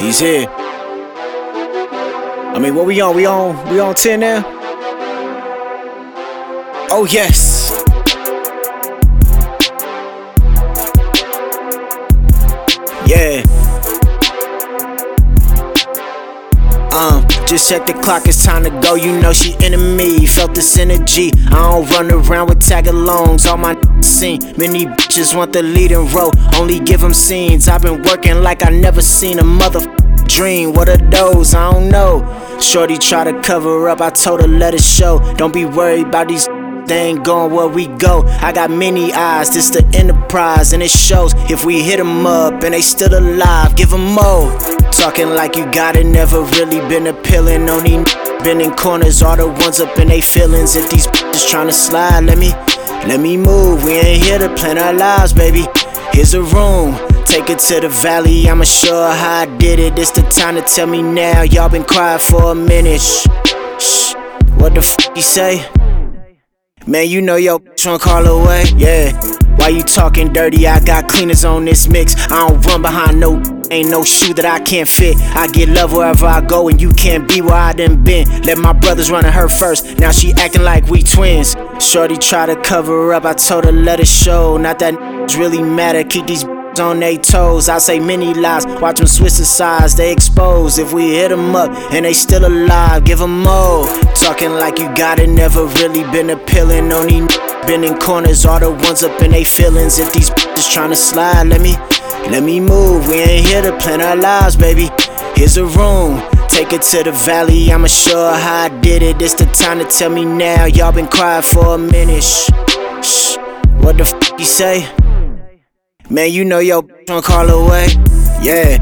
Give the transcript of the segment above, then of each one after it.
He's here. I mean, what we on? We on 10 now? Oh, yes. Yeah. Just check the clock, it's time to go. You know she into me, felt this energy. I don't run around with tag-alongs, all my seen. Many bitches want the leading role, only give them scenes. I've been working like I never seen a dream. What are those? I don't know. Shorty try to cover up, I told her let it show. Don't be worried about these, they ain't going where we go. I got many eyes, this the enterprise, and it shows. If we hit them up and they still alive, give them more. Talking like you got it, never really been appealing. Only been in corners, all the ones up in they feelings. If these bitches tryna slide, let me move. We ain't here to plan our lives, baby. Here's a room, take it to the valley. I'ma show her how I did it. It's the time to tell me now. Y'all been quiet for a minute. Shh. What the f you say? Man, you know your bitch won't call away. Yeah. Why you talking dirty? I got cleaners on this mix. I don't run behind no, ain't no shoe that I can't fit. I get love wherever I go, and you can't be where I done been. Let my brothers run to her first, now she acting like we twins. Shorty try to cover up, I told her let it show. Not that really matter, keep these on they toes. I say many lies, watch them switch the sides, they expose. If we hit them up and they still alive, give them more. Talking like you got it, never really been appealing. Only been in corners, all the ones up in they feelings. If these bitches tryna slide, let me move. We ain't here to plan our lives, baby. Here's a room, take it to the valley. I'ma show her how I did it. It's the time to tell me now. Y'all been quiet for a minute. Shh. What the f you say? Man, you know your bitch won't call away. Yeah.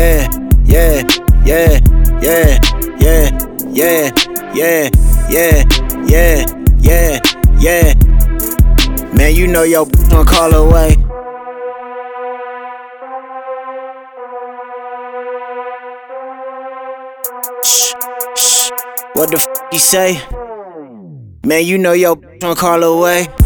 Man, you know your bitch won't call away. Shh. What the f you say? Man, you know your bitch won't call away.